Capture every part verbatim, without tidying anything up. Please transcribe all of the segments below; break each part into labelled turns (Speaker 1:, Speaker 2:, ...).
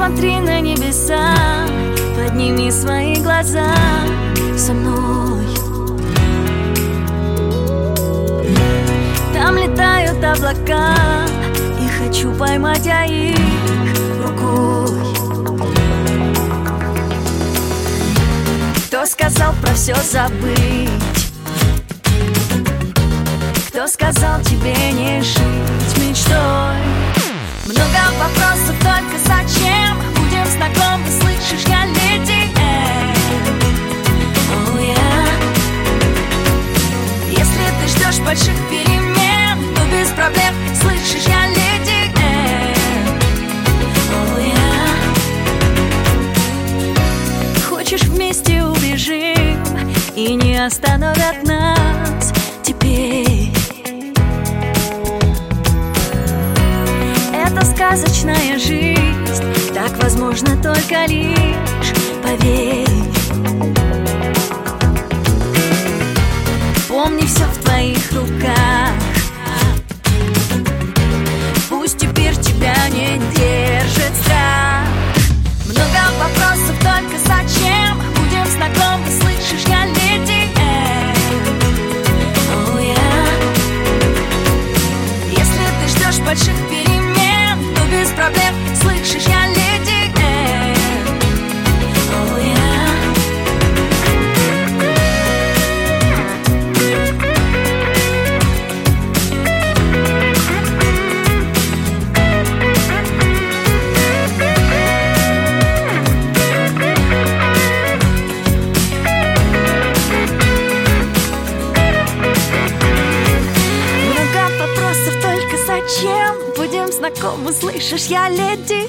Speaker 1: Посмотри на небеса, подними свои глаза со мной. Там летают облака, и хочу поймать я их рукой. Кто сказал про все забыть? Кто сказал тебе не жить мечтой? Много вопросов, только зачем? Будем знакомы, слышишь, я леди oh, yeah. Если ты ждешь больших перемен, то без проблем, слышишь, я леди oh, yeah. Хочешь, вместе убежим, и не остановят нас теперь. Это сказочная жизнь, так возможно только лишь, поверь. Помни, все в твоих руках. Пусть теперь тебя не держит страх. Много вопросов, только зачем? Будем знакомы, слышишь, я леди oh, yeah. Если ты ждешь больших перемен, без проблем, слышишь, я леди oh, yeah. Много вопросов, только зачем? Будем знакомы, слышишь, я леди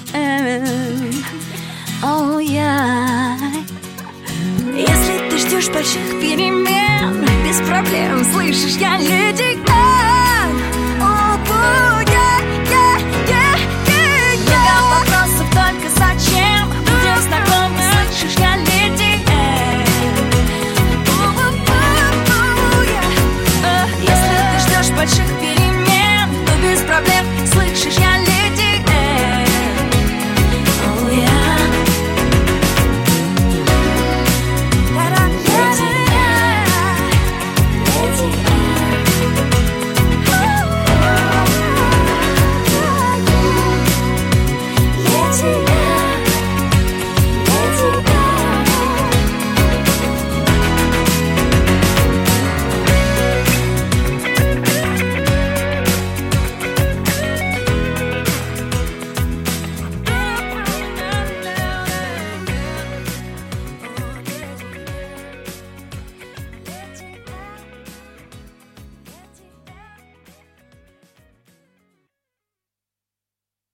Speaker 1: oh, yeah. Если ты ждешь больших перемен, без проблем, слышишь, я леди